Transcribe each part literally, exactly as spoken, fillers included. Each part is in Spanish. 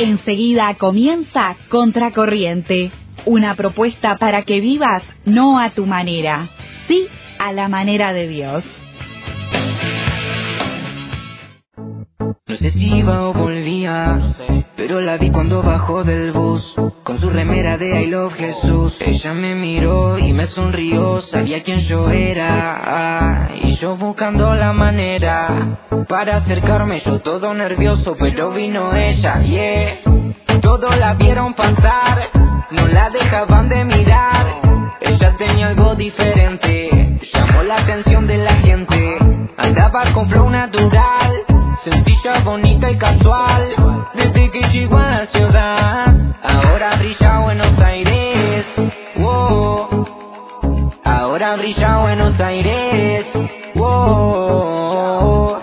Enseguida comienza Contracorriente, una propuesta para que vivas no a tu manera, sí a la manera de Dios. No sé si iba o volvía, pero la vi cuando bajó del bus, con su remera de I Love Jesús. Ella me miró y me sonrió, sabía quién yo era, y yo buscando la manera para acercarme, yo todo nervioso, pero vino ella, yeah. Todos la vieron pasar, no la dejaban de mirar. Ella tenía algo diferente, llamó la atención de la gente. Andaba con flow natural, sencilla, bonita y casual. Desde que llegó a la ciudad, ahora brilla Buenos Aires. Wow. Ahora brilla Buenos Aires. Wow.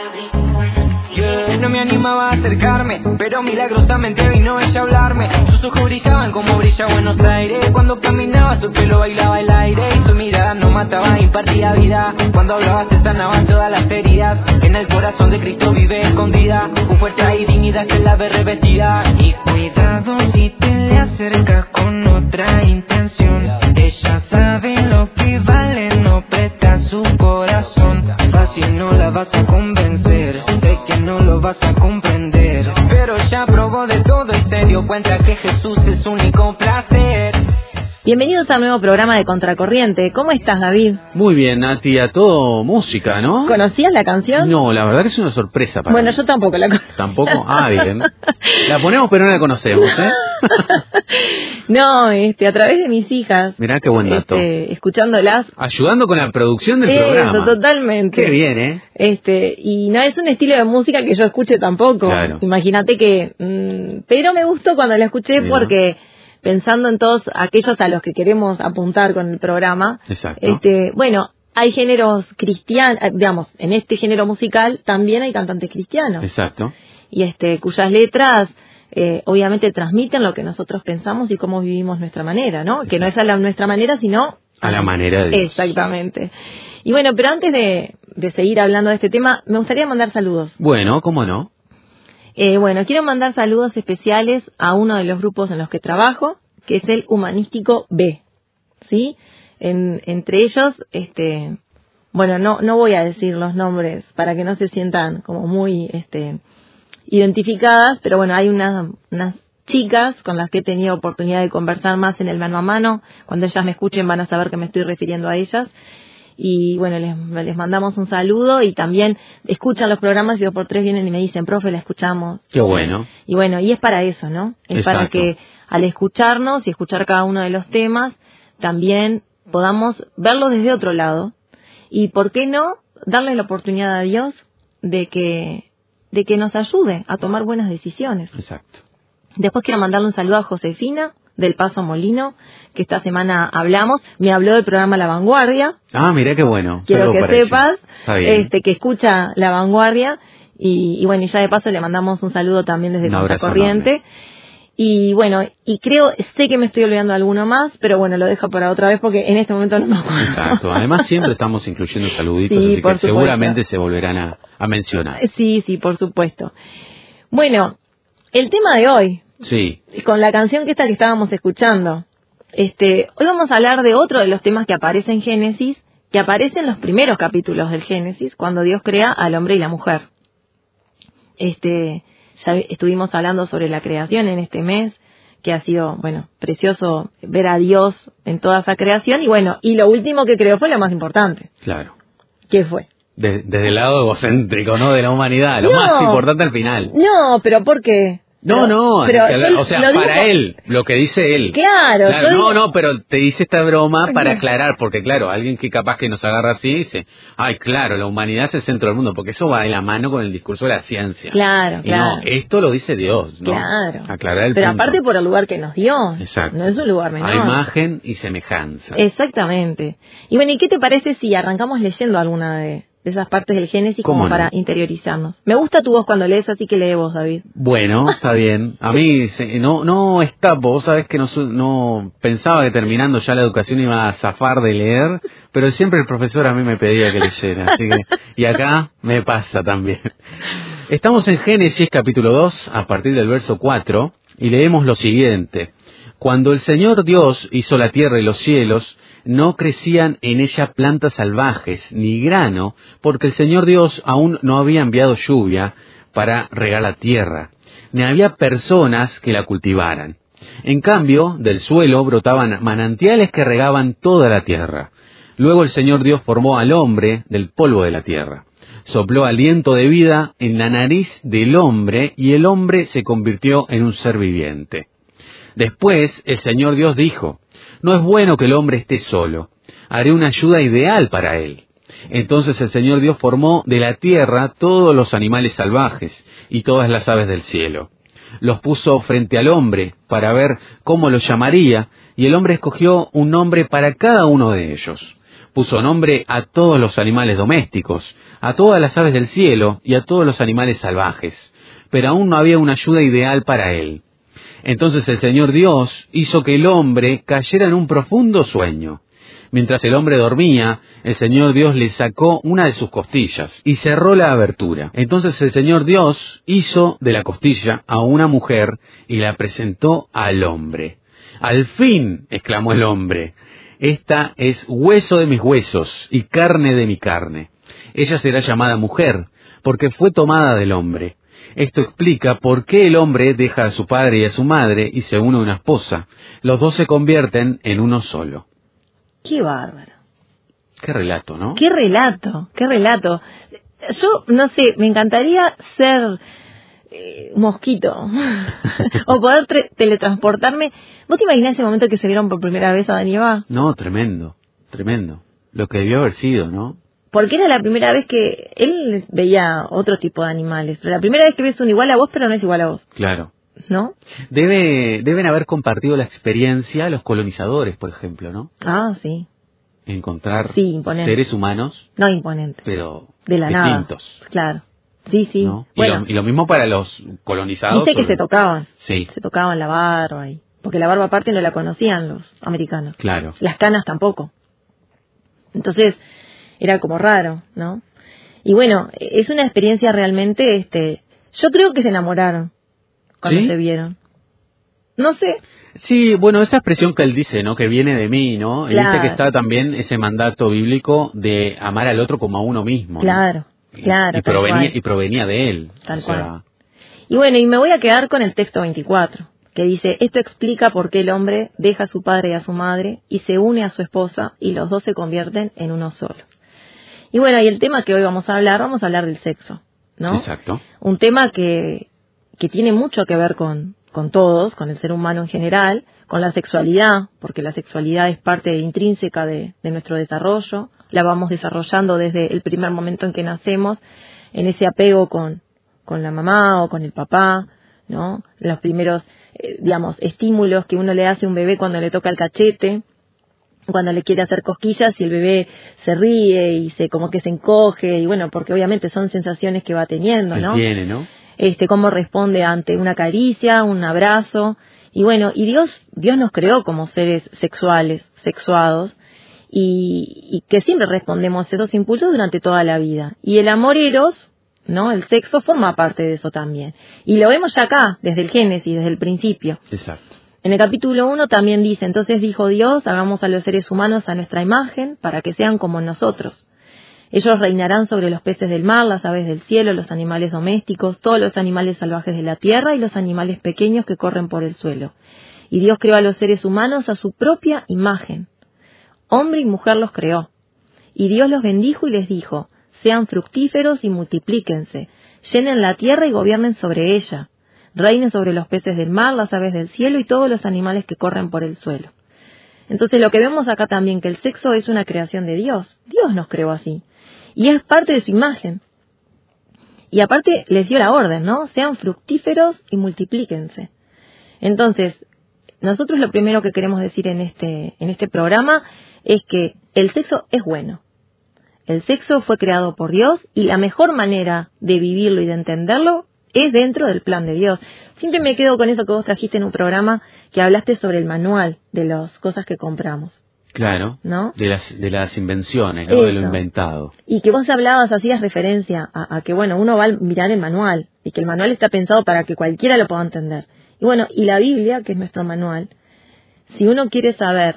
Yeah. No me animaba a acercarme, pero milagrosamente vino ella a hablarme. Sus ojos brillaban como brilla Buenos Aires. Cuando caminaba su pelo bailaba el aire, y su mirada no mataba, impartía vida. Cuando hablaba se sanaban todas las heridas. En el corazón de Cristo vive escondida, con fuerza y dignidad que la ve revestida. Y cuidado si te le acercas con otra intención. Ella sabe lo que vale, no presta su corazón. Fácil no la vas a convencer, sé que no lo vas a comprender, pero ya probó de todo y se dio cuenta que Jesús es su único placer. Bienvenidos al nuevo programa de Contracorriente. ¿Cómo estás, David? Muy bien, Nati, a todo música, ¿no? ¿Conocías la canción? No, la verdad que es una sorpresa para Bueno, mí. yo tampoco la conozco. ¿Tampoco? Ah, bien. La ponemos pero no la conocemos, ¿eh? No, este, a través de mis hijas. Mirá qué buen dato. Este, escuchándolas. Ayudando con la producción del Eso, programa. Totalmente. Qué bien, ¿eh? Este, y no es un estilo de música que yo escuche tampoco. Claro. Imagínate que... Mmm, pero me gustó cuando la escuché. Mira. Porque... pensando en todos aquellos a los que queremos apuntar con el programa. Exacto. Este, bueno, hay géneros cristianos, digamos, en este género musical también hay cantantes cristianos. Exacto. Y este, cuyas letras eh, obviamente transmiten lo que nosotros pensamos y cómo vivimos nuestra manera, ¿no? Exacto. Que no es a la, nuestra manera, sino a la manera de Dios. Exactamente. Y bueno, pero antes de, de seguir hablando de este tema, me gustaría mandar saludos. Bueno, ¿cómo no? Eh, bueno, quiero mandar saludos especiales a uno de los grupos en los que trabajo, que es el Humanístico B, ¿sí? En, entre ellos, este, bueno, no no voy a decir los nombres para que no se sientan como muy este, identificadas, pero bueno, hay unas, unas chicas con las que he tenido oportunidad de conversar más en el mano a mano. Cuando ellas me escuchen van a saber que me estoy refiriendo a ellas. Y bueno, les, les mandamos un saludo y también escuchan los programas y dos por tres vienen y me dicen, profe, la escuchamos. Qué bueno. Y bueno, y es para eso, ¿no? Es Exacto. Para que al escucharnos y escuchar cada uno de los temas, también podamos verlo desde otro lado. Y por qué no darle la oportunidad a Dios de que, de que nos ayude a tomar buenas decisiones. Exacto. Después quiero mandarle un saludo a Josefina del Paso Molino, que esta semana hablamos, me habló del programa La Vanguardia. Ah, mirá qué bueno. Quiero que sepas este, que escucha La Vanguardia y, y bueno, y ya de paso le mandamos un saludo también desde Contracorriente. Y bueno, y creo, sé que me estoy olvidando de alguno más, pero bueno, lo dejo para otra vez porque en este momento no me acuerdo. Exacto, además siempre estamos incluyendo saluditos, sí, así que supuesto. Seguramente se volverán a, a mencionar. Sí, sí, por supuesto. Bueno, el tema de hoy. Sí. Con la canción que esta que estábamos escuchando. Este, hoy vamos a hablar de otro de los temas que aparece en Génesis, que aparece en los primeros capítulos del Génesis, cuando Dios crea al hombre y la mujer. Este, ya estuvimos hablando sobre la creación en este mes, que ha sido, bueno, precioso ver a Dios en toda esa creación, y bueno, y lo último que creó fue lo más importante. Claro. ¿Qué fue? De, desde el lado egocéntrico, ¿no? De la humanidad, lo no, más importante al final. No, pero ¿por qué? No, pero, no, pero que, yo, o sea, digo, para él, lo que dice él. Claro, claro yo no, digo, no, pero te dice esta broma para aclarar, porque claro, alguien que capaz que nos agarra así dice, ay, claro, la humanidad es el centro del mundo, porque eso va de la mano con el discurso de la ciencia. Claro, y claro. No, esto lo dice Dios, ¿no? Claro. Aclarar el pero punto. aparte por el lugar que nos dio. Exacto. No es un lugar menor. A imagen y semejanza. Exactamente. Y bueno, ¿y qué te parece si arrancamos leyendo alguna de, de esas partes del Génesis ¿Cómo como no? para interiorizarnos. Me gusta tu voz cuando lees, así que lee vos, David. Bueno, está bien. A mí se- no no escapo. Vos sabés que no, su- no pensaba que terminando ya la educación iba a zafar de leer, pero siempre el profesor a mí me pedía que leyera. Así que, y acá me pasa también. Estamos en Génesis capítulo dos, a partir del verso cuatro, y leemos lo siguiente. Cuando el Señor Dios hizo la tierra y los cielos, no crecían en ella plantas salvajes, ni grano, porque el Señor Dios aún no había enviado lluvia para regar la tierra, ni había personas que la cultivaran. En cambio, del suelo brotaban manantiales que regaban toda la tierra. Luego el Señor Dios formó al hombre del polvo de la tierra. Sopló aliento de vida en la nariz del hombre, y el hombre se convirtió en un ser viviente. Después el Señor Dios dijo, no es bueno que el hombre esté solo, haré una ayuda ideal para él. Entonces el Señor Dios formó de la tierra todos los animales salvajes y todas las aves del cielo. Los puso frente al hombre para ver cómo los llamaría, y el hombre escogió un nombre para cada uno de ellos. Puso nombre a todos los animales domésticos, a todas las aves del cielo y a todos los animales salvajes, pero aún no había una ayuda ideal para él. Entonces el Señor Dios hizo que el hombre cayera en un profundo sueño. Mientras el hombre dormía, el Señor Dios le sacó una de sus costillas y cerró la abertura. Entonces el Señor Dios hizo de la costilla a una mujer y la presentó al hombre. ¡Al fin!, exclamó el hombre, esta es hueso de mis huesos y carne de mi carne. Ella será llamada mujer, porque fue tomada del hombre. Esto explica por qué el hombre deja a su padre y a su madre y se une a una esposa. Los dos se convierten en uno solo. ¡Qué bárbaro! Qué relato, ¿no? ¡Qué relato! ¡Qué relato! Yo, no sé, me encantaría ser eh, mosquito o poder tre- teletransportarme. ¿Vos te imaginás ese momento que se vieron por primera vez a Adán y Eva? No, tremendo, tremendo. Lo que debió haber sido, ¿no? Porque era la primera vez que él veía otro tipo de animales. Pero la primera vez que ves un igual a vos, pero no es igual a vos, Claro. ¿no? Debe, deben haber compartido la experiencia los colonizadores, por ejemplo, ¿no? Ah, sí. Encontrar Sí, imponente. seres humanos, No imponente. pero De la distintos. nada. Claro. Sí, sí. ¿no? Y, Bueno, lo, y lo mismo para los colonizados. dice que o- se tocaban. Sí, Se tocaban la barba. Y... porque la barba aparte no la conocían los americanos. claro. Las canas tampoco. Entonces, era como raro, ¿no? Y bueno, es una experiencia realmente, este, yo creo que se enamoraron cuando ¿Sí? se vieron. No sé, Sí, bueno, esa expresión que él dice, ¿no? Que viene de mí, ¿no? Y Claro. viste que está también ese mandato bíblico de amar al otro como a uno mismo, ¿no? claro, Y- claro. Y, tal provenía, cual. y provenía de él. Tal o sea, cual. Y bueno, y me voy a quedar con el texto veinticuatro, que dice, esto explica por qué el hombre deja a su padre y a su madre y se une a su esposa y los dos se convierten en uno solo. Y bueno, y el tema que hoy vamos a hablar, vamos a hablar del sexo, ¿no? Exacto. Un tema que, que tiene mucho que ver con, con todos, con el ser humano en general, con la sexualidad, porque la sexualidad es parte intrínseca de, de nuestro desarrollo, la vamos desarrollando desde el primer momento en que nacemos, en ese apego con, con la mamá o con el papá, ¿no? Los primeros, eh, digamos, estímulos que uno le hace a un bebé cuando le toca el cachete, cuando le quiere hacer cosquillas y el bebé se ríe y se como que se encoge, y bueno, porque obviamente son sensaciones que va teniendo, Él ¿no? tiene, ¿no? Este, cómo responde ante una caricia, un abrazo, y bueno, y Dios, Dios nos creó como seres sexuales, sexuados, y, y que siempre respondemos a esos impulsos durante toda la vida. Y el amor eros, ¿no? El sexo forma parte de eso también. Y lo vemos ya acá, desde el Génesis, desde el principio. Exacto. En el capítulo uno también dice, entonces dijo Dios, hagamos a los seres humanos a nuestra imagen, para que sean como nosotros. Ellos reinarán sobre los peces del mar, las aves del cielo, los animales domésticos, todos los animales salvajes de la tierra y los animales pequeños que corren por el suelo. Y Dios creó a los seres humanos a su propia imagen. Hombre y mujer los creó. Y Dios los bendijo y les dijo, sean fructíferos y multiplíquense, llenen la tierra y gobiernen sobre ella. Reinen sobre los peces del mar, las aves del cielo y todos los animales que corren por el suelo. Entonces lo que vemos acá también, que el sexo es una creación de Dios. Dios nos creó así. Y es parte de su imagen. Y aparte les dio la orden, ¿no? Sean fructíferos y multiplíquense. Entonces, nosotros lo primero que queremos decir en este, en este programa es que el sexo es bueno. El sexo fue creado por Dios y la mejor manera de vivirlo y de entenderlo es dentro del plan de Dios. Siempre me quedo con eso que vos trajiste en un programa que hablaste sobre el manual de las cosas que compramos. Claro, ¿no? de las de las invenciones, ¿no? De lo inventado. Y que vos hablabas, hacías referencia a, a que, bueno, uno va a mirar el manual y que el manual está pensado para que cualquiera lo pueda entender. Y bueno, y la Biblia, que es nuestro manual, si uno quiere saber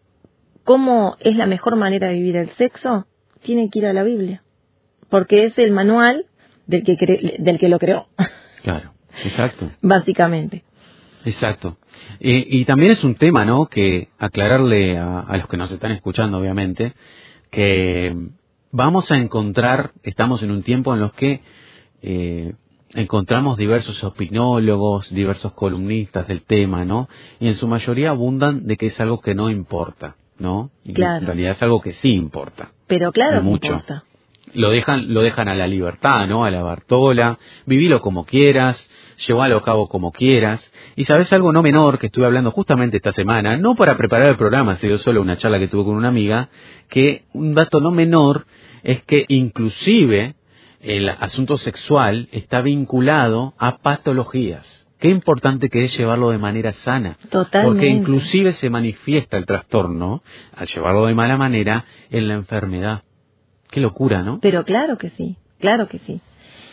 cómo es la mejor manera de vivir el sexo, tiene que ir a la Biblia, porque es el manual del que cre- del que lo creó. Claro, exacto. Básicamente. Exacto. Y, y también es un tema, ¿no? Que aclararle a, a los que nos están escuchando, obviamente, que vamos a encontrar, estamos en un tiempo en los que eh, encontramos diversos opinólogos, diversos columnistas del tema, ¿no? Y en su mayoría abundan de que es algo que no importa, ¿no? Y claro. En realidad es algo que sí importa. Pero claro que mucho. importa. Lo dejan, lo dejan a la libertad, ¿no? A la Bartola, vivilo como quieras, llevalo a cabo como quieras. Y sabes algo no menor que estuve hablando justamente esta semana, no para preparar el programa, sino solo una charla que tuve con una amiga, que un dato no menor es que inclusive el asunto sexual está vinculado a patologías. Qué importante que es llevarlo de manera sana. Totalmente. Porque inclusive se manifiesta el trastorno, al llevarlo de mala manera, en la enfermedad. Qué locura, ¿no? Pero claro que sí, claro que sí.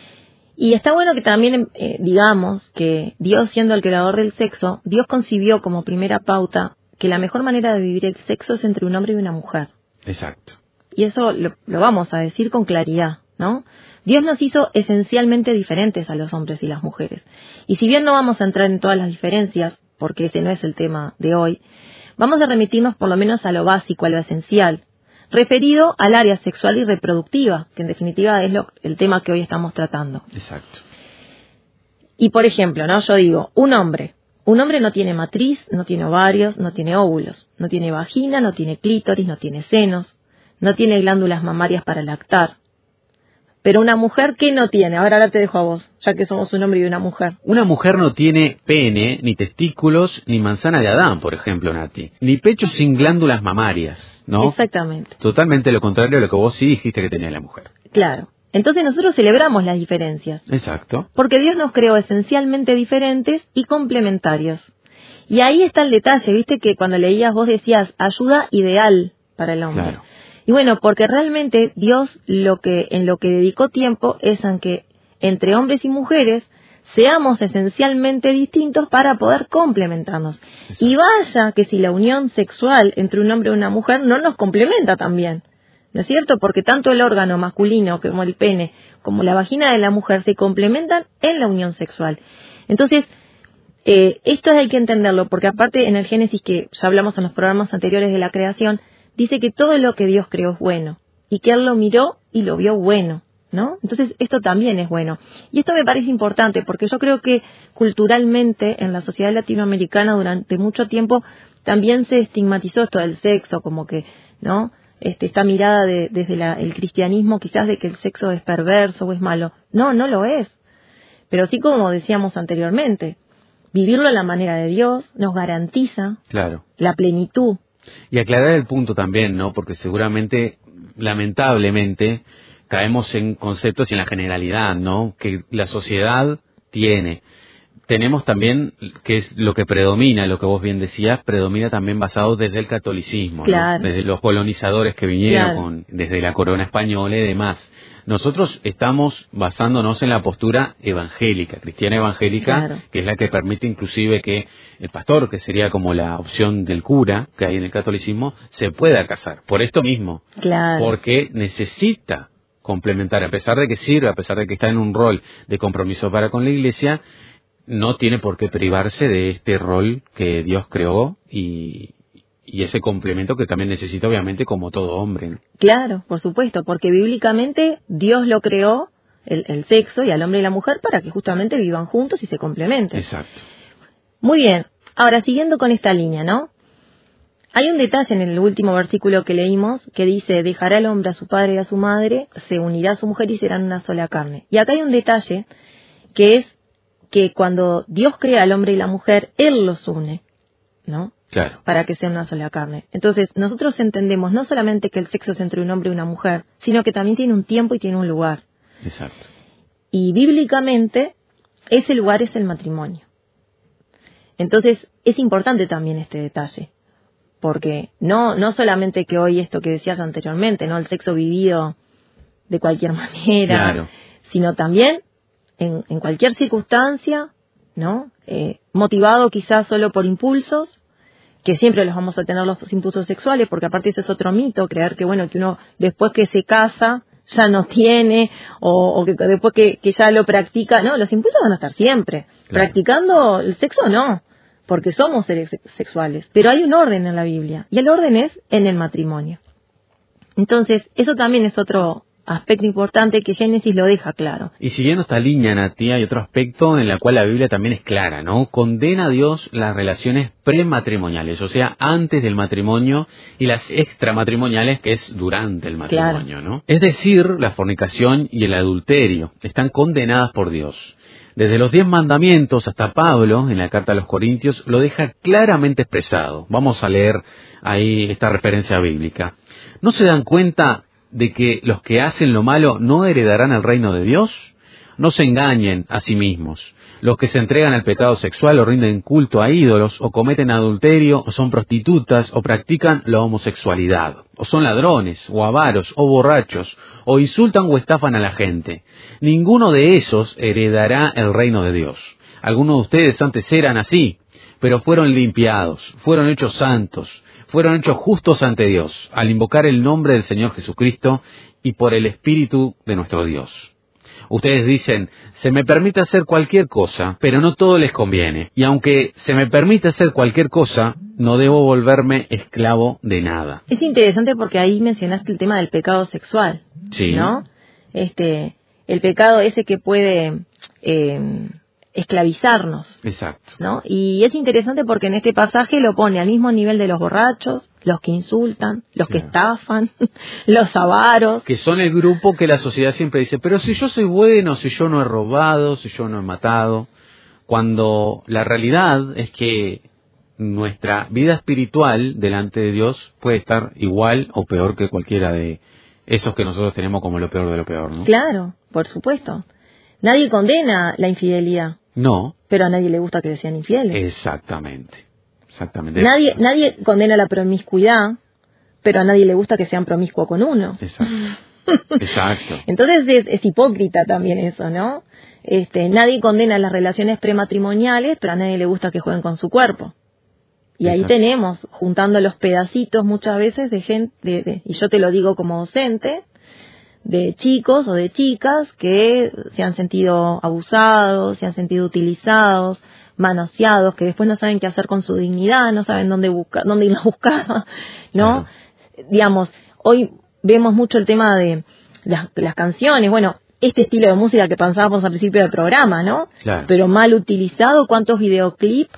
Y está bueno que también eh, digamos que Dios, siendo el creador del sexo, Dios concibió como primera pauta que la mejor manera de vivir el sexo es entre un hombre y una mujer. Exacto. Y eso lo, lo vamos a decir con claridad, ¿no? Dios nos hizo esencialmente diferentes a los hombres y las mujeres. Y si bien no vamos a entrar en todas las diferencias, porque ese no es el tema de hoy, vamos a remitirnos por lo menos a lo básico, a lo esencial, referido al área sexual y reproductiva, que en definitiva es lo, el tema que hoy estamos tratando. Exacto. Y por ejemplo, ¿no? Yo digo, un hombre. Un hombre no tiene matriz, no tiene ovarios, no tiene óvulos, no tiene vagina, no tiene clítoris, no tiene senos, no tiene glándulas mamarias para lactar. Pero una mujer, ¿qué no tiene? Ahora, ahora te dejo a vos, ya que somos un hombre y una mujer. Una mujer no tiene pene, ni testículos, ni manzana de Adán, por ejemplo, Nati. Ni pecho sin glándulas mamarias, ¿no? Exactamente. Totalmente lo contrario a lo que vos sí dijiste que tenía la mujer. Claro. Entonces nosotros celebramos las diferencias. Exacto. Porque Dios nos creó esencialmente diferentes y complementarios. Y ahí está el detalle, viste que cuando leías vos decías ayuda ideal para el hombre. Claro. Y bueno, porque realmente Dios lo que en lo que dedicó tiempo es en que entre hombres y mujeres seamos esencialmente distintos para poder complementarnos. Exacto. Y vaya que si la unión sexual entre un hombre y una mujer no nos complementa también, ¿no es cierto? Porque tanto el órgano masculino como el pene, como la vagina de la mujer se complementan en la unión sexual. Entonces, eh, esto hay que entenderlo, porque aparte en el Génesis, que ya hablamos en los programas anteriores de la creación, dice que todo lo que Dios creó es bueno, y que Él lo miró y lo vio bueno, ¿no? Entonces esto también es bueno. Y esto me parece importante, porque yo creo que culturalmente en la sociedad latinoamericana durante mucho tiempo también se estigmatizó esto del sexo, como que, ¿no? Este, esta mirada de, desde la, el cristianismo quizás de que el sexo es perverso o es malo. No, no lo es. Pero sí, como decíamos anteriormente, vivirlo a la manera de Dios nos garantiza claro. la plenitud. Y aclarar el punto también, ¿no? Porque seguramente, lamentablemente, caemos en conceptos y en la generalidad, ¿no? Que la sociedad tiene. Tenemos también, que es lo que predomina, lo que vos bien decías, predomina también basado desde el catolicismo, claro. ¿no? Desde los colonizadores que vinieron, claro. con, desde la corona española y demás. Nosotros estamos basándonos en la postura evangélica, cristiana evangélica, claro. que es la que permite inclusive que el pastor, que sería como la opción del cura que hay en el catolicismo, se pueda casar. Por esto mismo. Claro. Porque necesita complementar, a pesar de que sirve, a pesar de que está en un rol de compromiso para con la iglesia, no tiene por qué privarse de este rol que Dios creó y, y ese complemento que también necesita, obviamente, como todo hombre. Claro, por supuesto, porque bíblicamente Dios lo creó, el, el sexo y al hombre y la mujer, para que justamente vivan juntos y se complementen. Exacto. Muy bien. Ahora, siguiendo con esta línea, ¿no? Hay un detalle en el último versículo que leímos que dice, dejará el hombre a su padre y a su madre, se unirá a su mujer y serán una sola carne. Y acá hay un detalle que es que cuando Dios crea al hombre y la mujer, Él los une, ¿no? Claro. Para que sea una sola carne. Entonces, nosotros entendemos no solamente que el sexo es entre un hombre y una mujer, sino que también tiene un tiempo y tiene un lugar. Exacto. Y bíblicamente, ese lugar es el matrimonio. Entonces, es importante también este detalle. Porque no, no solamente que hoy esto que decías anteriormente, ¿no? El sexo vivido de cualquier manera, Claro. sino también en, en cualquier circunstancia, ¿no? Eh, motivado quizás solo por impulsos, que siempre los vamos a tener los impulsos sexuales, porque aparte eso es otro mito, creer que bueno, que uno después que se casa ya no tiene, o, o que después que, que ya lo practica, no, los impulsos van a estar siempre. Claro. Practicando el sexo no, porque somos seres sexuales, pero hay un orden en la Biblia, y el orden es en el matrimonio. Entonces, eso también es otro aspecto importante que Génesis lo deja claro. Y siguiendo esta línea, Nati, hay otro aspecto en la cual la Biblia también es clara, ¿no? Condena a Dios las relaciones prematrimoniales, o sea, antes del matrimonio, y las extramatrimoniales, que es durante el matrimonio, claro. ¿no? Es decir, la fornicación y el adulterio están condenadas por Dios. Desde los diez mandamientos hasta Pablo, en la carta a los Corintios, lo deja claramente expresado. Vamos a leer ahí esta referencia bíblica. ¿No se dan cuenta de que los que hacen lo malo no heredarán el reino de Dios? No se engañen a sí mismos. Los que se entregan al pecado sexual o rinden culto a ídolos, o cometen adulterio, o son prostitutas, o practican la homosexualidad, o son ladrones, o avaros, o borrachos, o insultan o estafan a la gente. Ninguno de esos heredará el reino de Dios. Algunos de ustedes antes eran así, pero fueron limpiados, fueron hechos santos, fueron hechos justos ante Dios, al invocar el nombre del Señor Jesucristo y por el Espíritu de nuestro Dios. Ustedes dicen, se me permite hacer cualquier cosa, pero no todo les conviene. Y aunque se me permite hacer cualquier cosa, no debo volverme esclavo de nada. Es interesante porque ahí mencionaste el tema del pecado sexual, sí. ¿no? Este, el pecado ese que puede eh, esclavizarnos. Exacto. ¿No? Y es interesante porque en este pasaje lo pone al mismo nivel de los borrachos, los que insultan, los que claro. estafan, los avaros. Que son el grupo que la sociedad siempre dice, pero si yo soy bueno, si yo no he robado, si yo no he matado. Cuando la realidad es que nuestra vida espiritual delante de Dios puede estar igual o peor que cualquiera de esos que nosotros tenemos como lo peor de lo peor, ¿no? Claro, por supuesto. Nadie condena la infidelidad. No. Pero a nadie le gusta que le sean infieles. Exactamente. Exactamente. Nadie, nadie condena la promiscuidad, pero a nadie le gusta que sean promiscuos con uno. Exacto. Exacto. Entonces es, es hipócrita también eso, ¿no? Este, nadie condena las relaciones prematrimoniales, pero a nadie le gusta que jueguen con su cuerpo. Y ahí Exacto. tenemos, juntando los pedacitos muchas veces de gente, de, de, y yo te lo digo como docente, de chicos o de chicas que se han sentido abusados, se han sentido utilizados, manoseados, que después no saben qué hacer con su dignidad, no saben dónde buscar, dónde ir a buscar, ¿no? Claro. Digamos, hoy vemos mucho el tema de las, de las canciones, bueno, este estilo de música que pensábamos al principio del programa, ¿no? Claro. Pero mal utilizado, ¿cuántos videoclips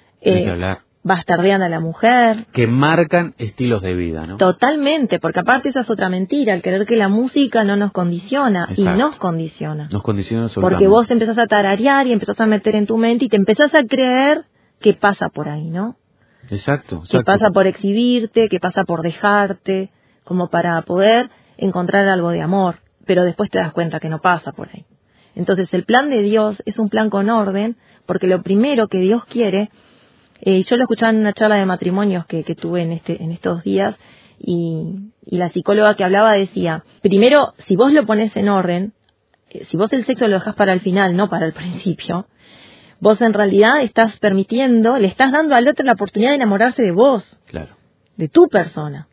eh, bastardean a la mujer? Que marcan estilos de vida, ¿no? Totalmente, porque aparte esa es otra mentira, el creer que la música no nos condiciona. Exacto. Y nos condiciona. Nos condiciona absolutamente. Porque vos empezás a tararear y empezás a meter en tu mente y te empezás a creer que pasa por ahí, ¿no? Exacto, exacto. Que pasa por exhibirte, que pasa por dejarte, como para poder encontrar algo de amor, pero después te das cuenta que no pasa por ahí. Entonces el plan de Dios es un plan con orden, porque lo primero que Dios quiere, eh, yo lo escuchaba en una charla de matrimonios que, que tuve en este en estos días, y, y la psicóloga que hablaba decía, primero, si vos lo pones en orden, eh, si vos el sexo lo dejás para el final, no para el principio, vos en realidad estás permitiendo, le estás dando al otro la oportunidad de enamorarse de vos, claro, de tu persona.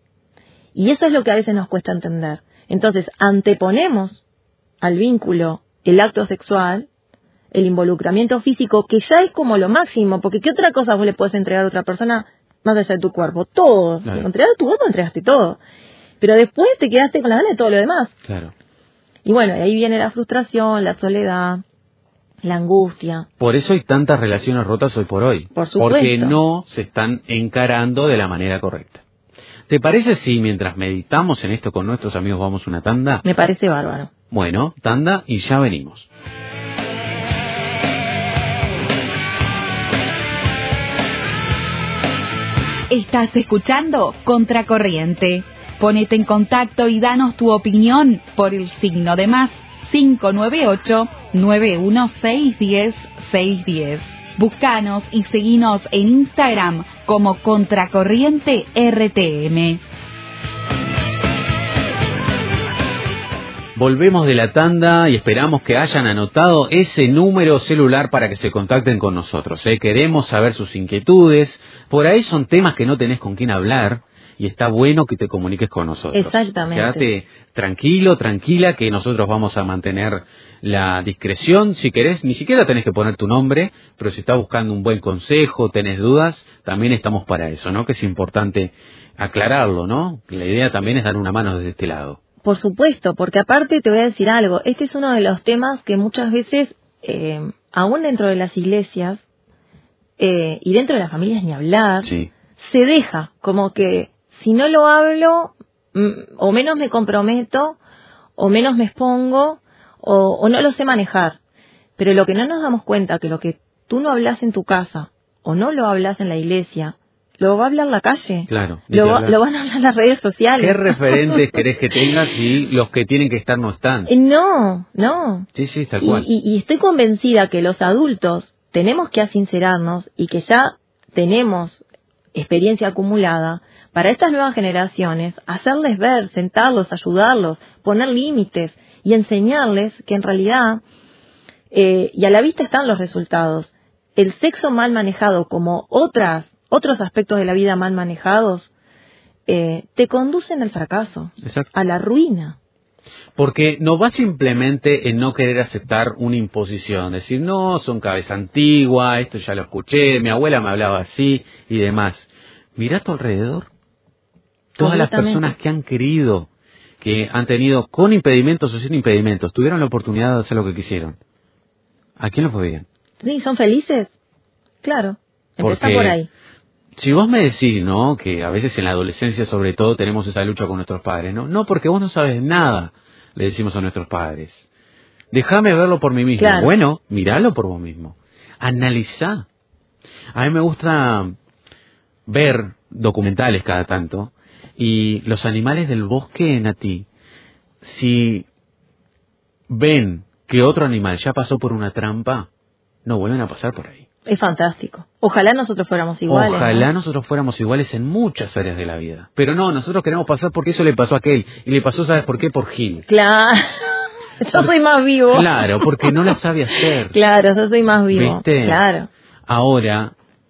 Y eso es lo que a veces nos cuesta entender. Entonces, anteponemos al vínculo el acto sexual, el involucramiento físico, que ya es como lo máximo, porque ¿qué otra cosa vos le podés entregar a otra persona más allá de tu cuerpo? Todo. Claro. Si entregaste tu cuerpo, entregaste todo. Pero después te quedaste con la gana de todo lo demás. Claro. Y bueno, y ahí viene la frustración, la soledad, la angustia. Por eso hay tantas relaciones rotas hoy por hoy. Por supuesto. Porque no se están encarando de la manera correcta. ¿Te parece si mientras meditamos en esto con nuestros amigos vamos una tanda? Me parece bárbaro. Bueno, tanda y ya venimos. Estás escuchando Contracorriente. Ponete en contacto y danos tu opinión por el signo de más cinco nueve ocho, nueve uno seis, diez, seis diez. Búscanos y seguinos en Instagram como Contracorriente R T M. Volvemos de la tanda y esperamos que hayan anotado ese número celular para que se contacten con nosotros. ¿eh? Queremos saber sus inquietudes. Por ahí son temas que no tenés con quién hablar y está bueno que te comuniques con nosotros. Exactamente. Quédate tranquilo, tranquila, que nosotros vamos a mantener la discreción. Si querés, ni siquiera tenés que poner tu nombre, pero si estás buscando un buen consejo, tenés dudas, también estamos para eso, ¿no? Que es importante aclararlo, ¿no? La idea también es dar una mano desde este lado. Por supuesto, porque aparte te voy a decir algo, este es uno de los temas que muchas veces, eh, aún dentro de las iglesias, eh, y dentro de las familias ni hablar, Sí. se deja como que si no lo hablo, mm, o menos me comprometo, o menos me expongo, o, o no lo sé manejar. Pero lo que no nos damos cuenta, que lo que tú no hablas en tu casa, o no lo hablas en la iglesia, lo va a hablar la calle. Claro. Lo, va, lo van a hablar las redes sociales. ¿Qué referentes querés que tengas si los que tienen que estar no están? Eh, No, no. Sí, sí, tal Y, cual. y, y estoy convencida que los adultos tenemos que asincerarnos y que ya tenemos experiencia acumulada para estas nuevas generaciones, hacerles ver, sentarlos, ayudarlos, poner límites y enseñarles que en realidad, eh, y a la vista están los resultados, el sexo mal manejado como otras otros aspectos de la vida mal manejados, eh, te conducen al fracaso, Exacto. a la ruina. Porque no va simplemente en no querer aceptar una imposición, decir, no, son cabeza antigua, esto ya lo escuché, mi abuela me hablaba así y demás. Mirá a tu alrededor. Todas las personas que han querido, que han tenido con impedimentos o sin impedimentos, tuvieron la oportunidad de hacer lo que quisieron. ¿A quién lo fue bien? Sí, ¿son felices? Claro, empezá Porque por ahí. si vos me decís, ¿no?, que a veces en la adolescencia sobre todo tenemos esa lucha con nuestros padres, ¿no? No, porque vos no sabes nada, le decimos a nuestros padres. Déjame verlo por mí mismo. Claro. Bueno, míralo por vos mismo. Analizá. A mí me gusta ver documentales cada tanto y los animales del bosque, Nati, si ven que otro animal ya pasó por una trampa, no vuelven a pasar por ahí. Es fantástico. Ojalá nosotros fuéramos iguales. Ojalá ¿no? nosotros fuéramos iguales en muchas áreas de la vida. Pero no, nosotros queremos pasar porque eso le pasó a aquel. Y le pasó, ¿sabes por qué? Por Gil. Claro. Yo soy más vivo. Claro, porque no la sabe hacer. Claro, yo soy más vivo. ¿Viste? Claro. Ahora,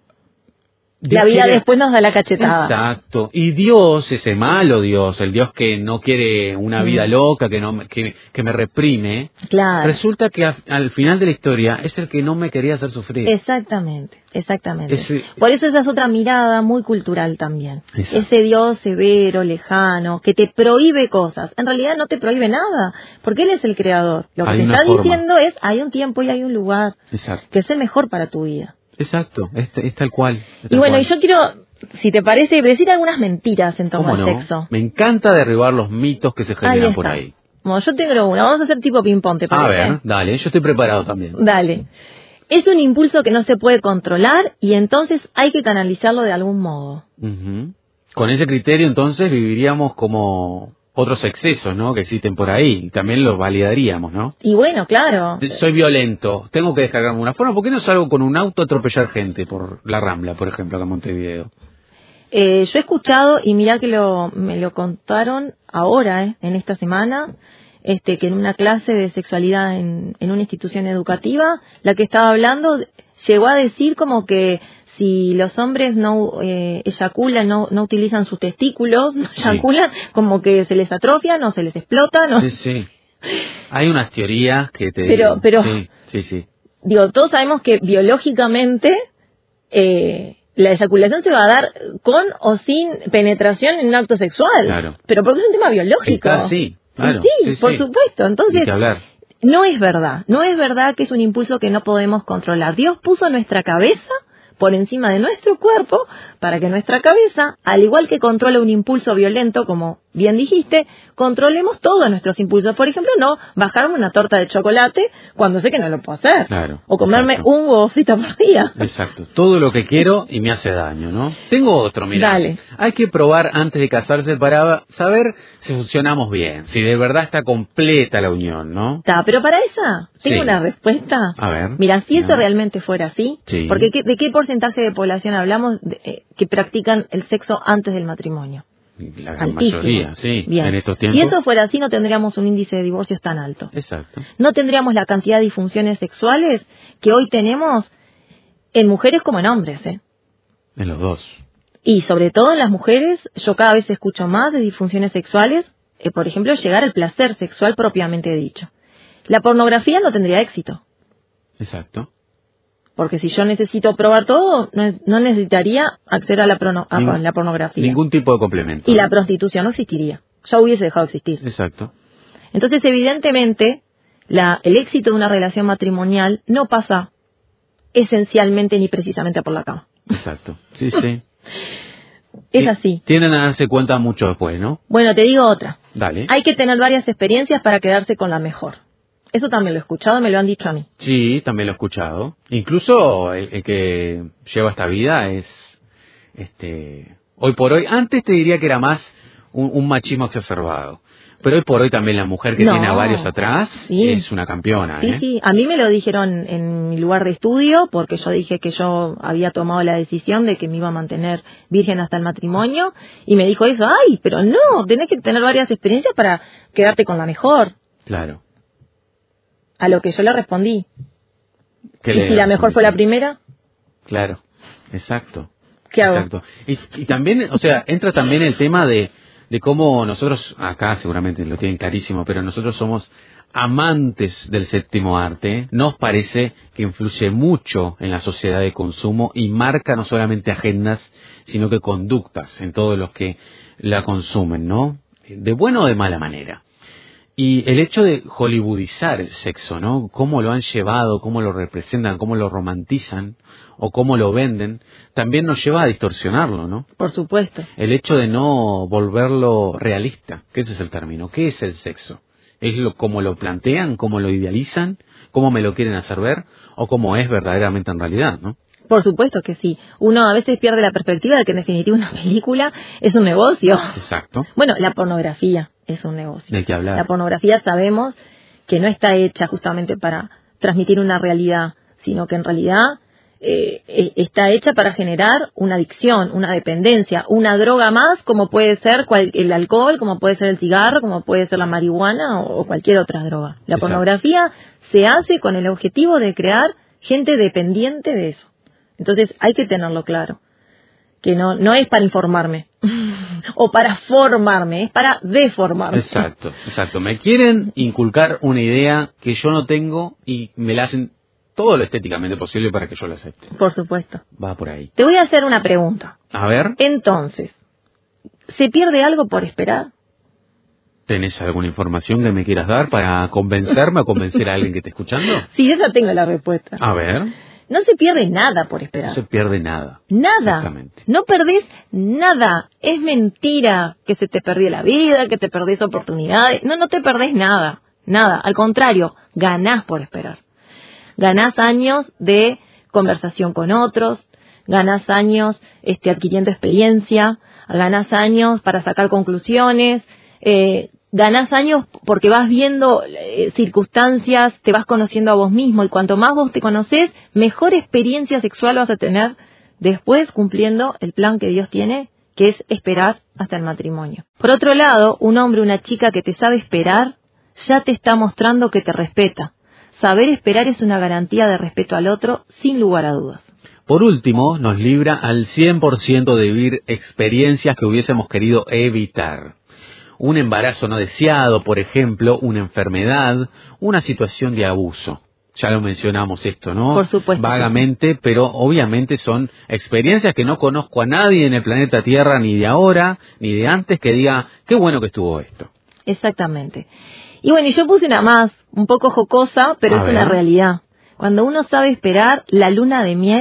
La vida quiere... después nos da la cachetada. Exacto. Y Dios, ese malo Dios, el Dios que no quiere una vida mm. loca, que no que, que me reprime, claro. resulta que a, al final de la historia es el que no me quería hacer sufrir. Exactamente, exactamente. Ese... Por eso esa es otra mirada muy cultural también. Exacto. Ese Dios severo, lejano, que te prohíbe cosas. En realidad no te prohíbe nada, porque Él es el creador. Lo que hay te está forma. diciendo es, hay un tiempo y hay un lugar Exacto. que es el mejor para tu vida. Exacto, es, es tal cual. Es tal y bueno, cual. y yo quiero, si te parece, decir algunas mentiras en torno al no? sexo. Me encanta derribar los mitos que se generan ahí por ahí. Bueno, yo tengo una, vamos a hacer tipo ping-pong, ¿te parece? A ver, dale, yo estoy preparado también. Dale. Es un impulso que no se puede controlar y entonces hay que canalizarlo de algún modo. Uh-huh. Con ese criterio entonces viviríamos como... otros excesos, ¿no?, que existen por ahí, también los validaríamos, ¿no? Y bueno, claro. Soy violento, tengo que descargarme una forma, ¿por qué no salgo con un auto a atropellar gente por la Rambla, por ejemplo, acá en Montevideo? Eh, yo he escuchado, y mirá que lo, me lo contaron ahora, eh, en esta semana, este, que en una clase de sexualidad en, en una institución educativa, la que estaba hablando llegó a decir como que si los hombres no eh, eyaculan, no, no utilizan sus testículos, no eyaculan, sí. como que se les atrofian o se les explotan. ¿no? Sí, sí. Hay unas teorías que te pero, digo. Pero, sí, sí, sí. Digo, todos sabemos que biológicamente eh, la eyaculación se va a dar con o sin penetración en un acto sexual. Claro. Pero porque es un tema biológico. Está, sí, claro. Sí, sí, por sí. supuesto. Entonces, hay que hablar. No es verdad. No es verdad que es un impulso que no podemos controlar. Dios puso nuestra cabeza por encima de nuestro cuerpo para que nuestra cabeza, al igual que controla un impulso violento como bien dijiste, controlemos todos nuestros impulsos. Por ejemplo, no bajarme una torta de chocolate cuando sé que no lo puedo hacer. Claro, o comerme exacto. un huevo frito por día. Exacto. Todo lo que quiero y me hace daño, ¿no? Tengo otro, mira. Dale. Hay que probar antes de casarse para saber si funcionamos bien, si de verdad está completa la unión, ¿no? Está, pero para esa, tengo Sí. una respuesta. A ver. Mira, si eso No. realmente fuera así, Sí. porque ¿qué- ¿de qué porcentaje de población hablamos de, eh, que practican el sexo antes del matrimonio? La gran Altísimo. mayoría, sí, Bien. en estos tiempos. Si eso fuera así, no tendríamos un índice de divorcios tan alto. Exacto. No tendríamos la cantidad de disfunciones sexuales que hoy tenemos en mujeres como en hombres, ¿eh? En los dos. Y sobre todo en las mujeres, yo cada vez escucho más de disfunciones sexuales, eh, por ejemplo, llegar al placer sexual propiamente dicho. La pornografía no tendría éxito, Exacto. porque si yo necesito probar todo, no, no necesitaría acceder a la, prono- a Ning- la pornografía. Ningún tipo de complemento. Y la prostitución no existiría, ya hubiese dejado de existir. Exacto. Entonces, evidentemente, la, el éxito de una relación matrimonial no pasa esencialmente ni precisamente por la cama. Exacto. Sí, sí. Es Y así. Tienden a darse cuenta mucho después, ¿no? Bueno, te digo otra. Dale. Hay que tener varias experiencias para quedarse con la mejor. Eso también lo he escuchado, me lo han dicho a mí. Sí, también lo he escuchado. Incluso el, el que lleva esta vida es, este, hoy por hoy, antes te diría que era más un, un machismo exacerbado. Pero hoy por hoy también la mujer que No. tiene a varios atrás Sí. es una campeona, Sí, ¿eh? sí, a mí me lo dijeron en mi lugar de estudio, porque yo dije que yo había tomado la decisión de que me iba a mantener virgen hasta el matrimonio, y me dijo eso, ay, pero no, tenés que tener varias experiencias para quedarte con la mejor. Claro. A lo que yo le respondí, ¿Qué ¿y le si la mejor fue la primera? Claro, exacto. ¿Qué hago? Exacto. Y, y también, o sea, entra también el tema de, de cómo nosotros, acá seguramente lo tienen clarísimo, pero nosotros somos amantes del séptimo arte. Nos parece que influye mucho en la sociedad de consumo y marca no solamente agendas, sino que conductas en todos los que la consumen, ¿no? De buena o de mala manera. Y el hecho de hollywoodizar el sexo, ¿no? Cómo lo han llevado, cómo lo representan, cómo lo romantizan o cómo lo venden, también nos lleva a distorsionarlo, ¿no? Por supuesto. El hecho de no volverlo realista, que ese es el término. ¿Qué es el sexo? ¿Es lo cómo lo plantean, cómo lo idealizan, cómo me lo quieren hacer ver o cómo es verdaderamente en realidad, ¿no? Por supuesto que sí. Uno a veces pierde la perspectiva de que en definitiva una película es un negocio. Exacto. Bueno, la pornografía es un negocio. Hay que hablar. La pornografía sabemos que no está hecha justamente para transmitir una realidad, sino que en realidad eh, eh, está hecha para generar una adicción, una dependencia, una droga más, como puede ser cual, el alcohol, como puede ser el cigarro, como puede ser la marihuana o, o cualquier otra droga. La Exacto. pornografía se hace con el objetivo de crear gente dependiente de eso. Entonces hay que tenerlo claro, que no no es para informarme o para formarme, es para deformarme. Exacto, exacto. Me quieren inculcar una idea que yo no tengo y me la hacen todo lo estéticamente posible para que yo la acepte. Por supuesto. Va por ahí. Te voy a hacer una pregunta. A ver, Entonces, ¿se pierde algo por esperar? ¿tenés alguna información que me quieras dar para convencerme o convencer a alguien que esté escuchando? Sí, esa tengo la respuesta. A ver, No se pierde nada por no esperar. se pierde nada. Nada. Exactamente. No perdés nada. Es mentira que se te perdió la vida, que te perdés oportunidades. No, no te perdés nada. Nada. Al contrario, ganás por esperar. Ganás años de conversación con otros, ganás años este, adquiriendo experiencia, ganás años para sacar conclusiones, eh, ganás años porque vas viendo eh, circunstancias, te vas conociendo a vos mismo, y cuanto más vos te conocés, mejor experiencia sexual vas a tener después cumpliendo el plan que Dios tiene, que es esperar hasta el matrimonio. Por otro lado, un hombre o una chica que te sabe esperar, ya te está mostrando que te respeta. Saber esperar es una garantía de respeto al otro, sin lugar a dudas. Por último, nos libra al cien por ciento de vivir experiencias que hubiésemos querido evitar. Un embarazo no deseado, por ejemplo, una enfermedad, una situación de abuso. Ya lo mencionamos esto, ¿no? Por supuesto. Vagamente, pero obviamente son experiencias que no conozco a nadie en el planeta Tierra, ni de ahora, ni de antes, que diga, qué bueno que estuvo esto. Exactamente. Y bueno, y yo puse una más, un poco jocosa, pero A es ver. una realidad. Cuando uno sabe esperar, la luna de miel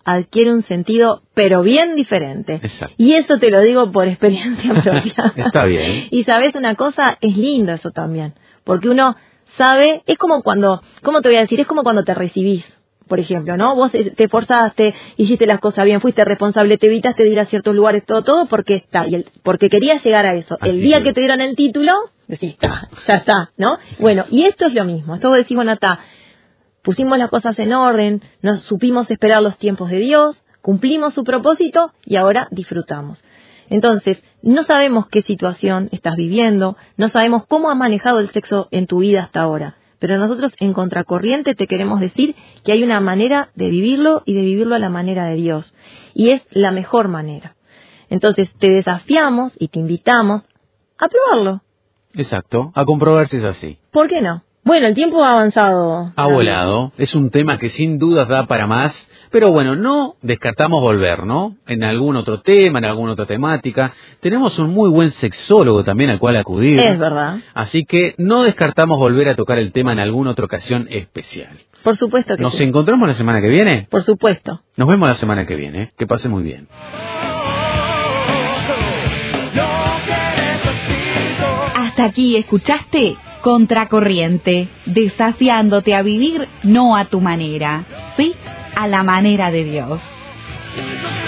adquiere un sentido, pero bien diferente. Exacto. Y eso te lo digo por experiencia propia. Está bien. Y sabes una cosa, es lindo eso también, porque uno sabe, es como cuando, ¿cómo te voy a decir? Es como cuando te recibís, por ejemplo, ¿no? Vos te esforzaste, hiciste las cosas bien, fuiste responsable, te evitaste de ir a ciertos lugares, todo, todo, porque está, y el, porque querías llegar a eso. Al el día título. que te dieron el título, decís, está, ya está, ¿no? Sí. Bueno, y esto es lo mismo, esto vos decís, bueno, está, pusimos las cosas en orden, nos supimos esperar los tiempos de Dios, cumplimos su propósito y ahora disfrutamos. Entonces, no sabemos qué situación estás viviendo, no sabemos cómo has manejado el sexo en tu vida hasta ahora, pero nosotros en Contracorriente te queremos decir que hay una manera de vivirlo y de vivirlo a la manera de Dios, y es la mejor manera. Entonces, te desafiamos y te invitamos a probarlo. Exacto, a comprobar si es así. ¿Por qué no? Bueno, el tiempo ha avanzado. Ha volado, es un tema que sin dudas da para más, pero bueno, no descartamos volver, ¿no? En algún otro tema, en alguna otra temática. Tenemos un muy buen sexólogo también al cual acudir. Es verdad. Así que no descartamos volver a tocar el tema en alguna otra ocasión especial. Por supuesto que ¿Nos sí. encontramos la semana que viene? Por supuesto. Nos vemos la semana que viene, ¿eh? Que pase muy bien. Hasta aquí escuchaste Contracorriente, desafiándote a vivir no a tu manera, sí, a la manera de Dios.